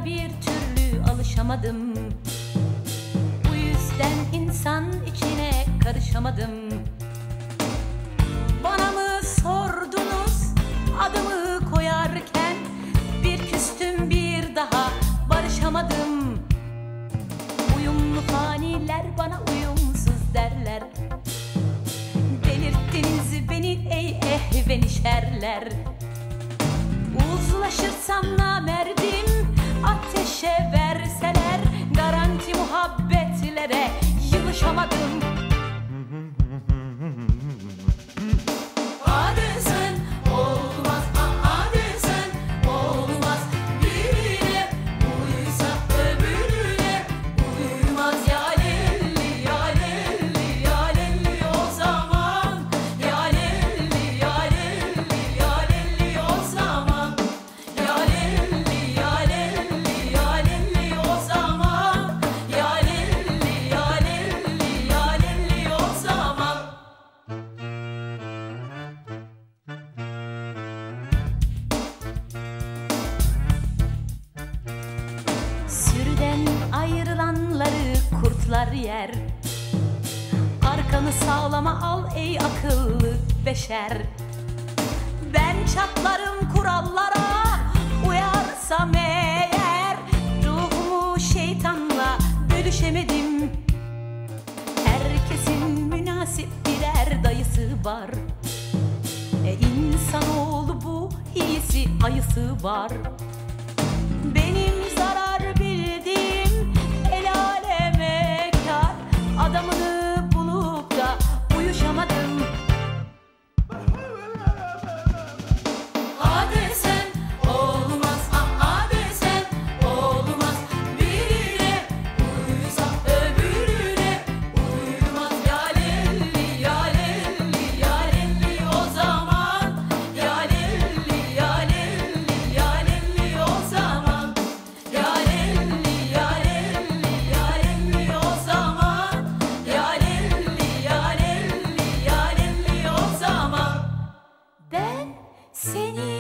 hayata bir türlü alışamadım. Bu yüzden insan içine karışamadım. Bana mı sordunuz adımı koyarken? Bir küstüm bir daha barışamadım. Uyumlu faniler bana uyumsuz derler. Delirttiniz beni ey ehvenişerler. Uzlaşırsam namerdim ateşe verseler. Garanti muhabbetlere yılışamadım. Ayrılanları kurtlar yer. Arkanı sağlama al ey akıllı beşer. Ben çatlarım kurallara uyarsam eğer. Ruhumu şeytanla bölüşemedim. Herkesin münasip birer dayısı var. İnsanoğlu bu iyisi ayısı var. Benim zarar bildiğim el aleme kar. Adamını bulup da uyuşamadım. Hadi sen olmaz, hadi sen olmaz. Birine uysa öbürüne uymaz. Ya lelli ya lelli ya lelli o zaman. Ya lelli ya lelli ya lelli o zaman. Ya lelli ya lelli ya lelli o zaman. Ya lelli ya lelli ya lelli o zaman. Ben seni